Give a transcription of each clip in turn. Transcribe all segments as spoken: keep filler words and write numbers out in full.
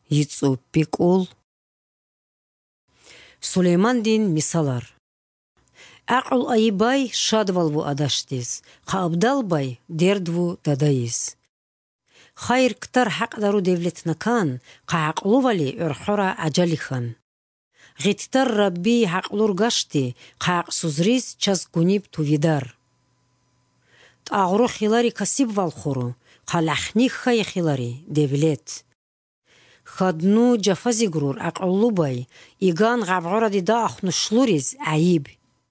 Yitsu pikul. Süleyman-din misalar. Aql ayibay şadvalvu adaştiz. Qa abdalbay derdvu dadayız. Hayr ktar haqdaru devletnakan, qa aqluvali urxura ajalixan. Gittar Rabbi haqlur gashti, qa aqsuzriz chas gunib tuvidar. Tağru xilari kasib valxuru, qa laxnik xay xilari devlet. Xadnu jafazi gurur aqllubay, igan gavgura dida axnu shluriz ayib.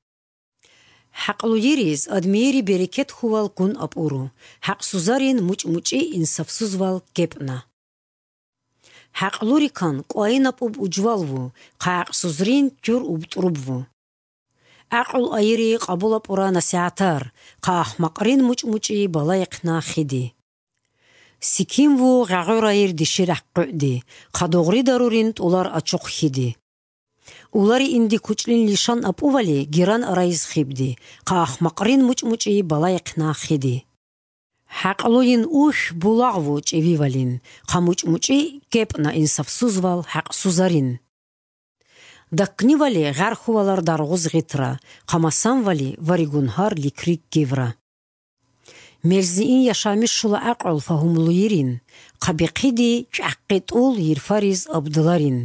Haqlu yiriz admiri bereket huval gun apuru, haqsuzarin much-muchi insafsuzval kepna. Haqlurikan qoaynap ub ujvalvu, qa aqsuzrin kyur ubtrubvu. Aql ayiri qabulap ura nasiatar, qa ahmaqrin much-muchi balayqna khidi. Sikimvu gagurayir dishirah qudi, qa dogri darurin ular açuq khidi. Улари инди кучлин лишан апували гиран арайз хибди, qa ahmaqrin much-muchi balayqna khidi. Haqluyin ush bulagvu ch'ivivалин, qa much-muchi kepna insafsuzval haqsuzarin. Daknivali gharhuvalar darguz gitra, qa masamvali varigunhar likrik givra. Melziin yaşamış şula aql fahumluyirin, qa biqidi ch'aqqitul yirfariz abdularin.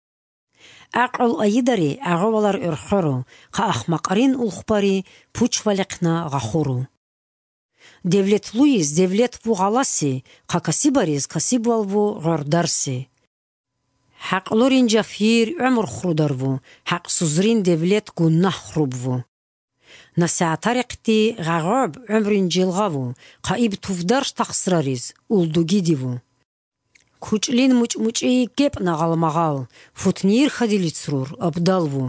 Aql ayidari agavalar urxuru, qa ahmaqarin ulxpari puchvaliqna gahuru. Devlet luiz devlet vu galasi, qa kasibariz kasibvalvu ghardarsi. Haqlurin jafir umr khrudarvu, haqsuzrin devlet gunnah khrubvu. Nasiatariqti gagab umrin jilgavu, qa ib tufdarsh taqsrariz uldugidivu. Kuchlin much-muchi kepna galmagal, futnir khadilitsrur abdalvu.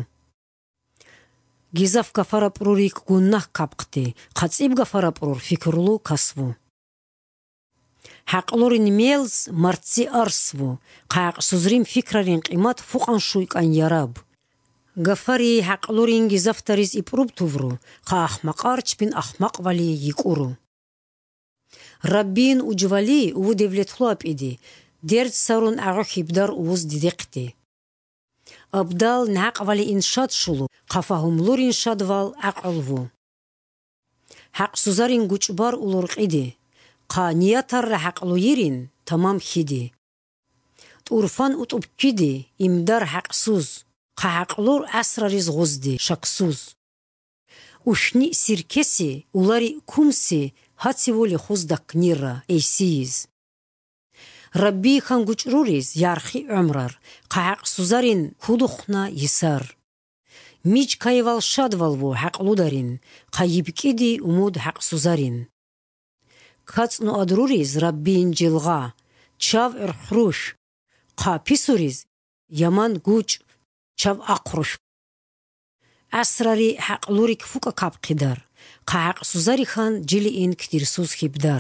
Gizaf gafaraprurik gunnah kapqti, qatsib gafaraprur fikrlu kasvu. Haqlurin melz martsi arsvu, qa aqsuzrim fikrarin qimat fuqan shuykan yarab. Gafari haqlurin gizaftariz iprub tuvru, qa ahmaqar chpin ahmaqvali yikuru. Rabbin ujvali uvu devletlu apidi, Derd sarun ağı xibdar uuz didiqti. Abdal naqvali inşad şulu, qafahumlur inşadval aqlvu. Haqsuzarin guçbar ulurqidi, qa niyatarra haqlu yirin tamam xidi. Turfan utubkidi, imdar haqsuz, qa haqlur asrariz guzdi, şaksuz. Uşni sirkesi, ulari kumsi, hatsivoli xuzdak nira, eysiyiz. Rabbi khan gucruriz yarxi umrar, qa haqsuzarin hudukhna yisar. Mij kayval shadvalvu haqludarin, qa yibkidi umud haqsuzarin. Katsnu adruriz Rabbin jilga, chav irxrush, qa pisuriz yaman guc, chav aqrush. Asrari haqlurik fuka kapqidar, qa haqsuzari khan jili in ktirsuz hibdar.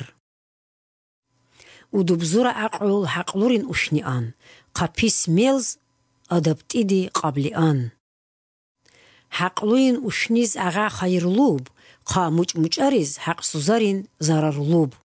Udubzura aql haqlurin ushnian, qa pis melz adaptidi qablian. Haqluin ushniz aga khayrlub, qa much-muchariz haqsuzarin zararlub.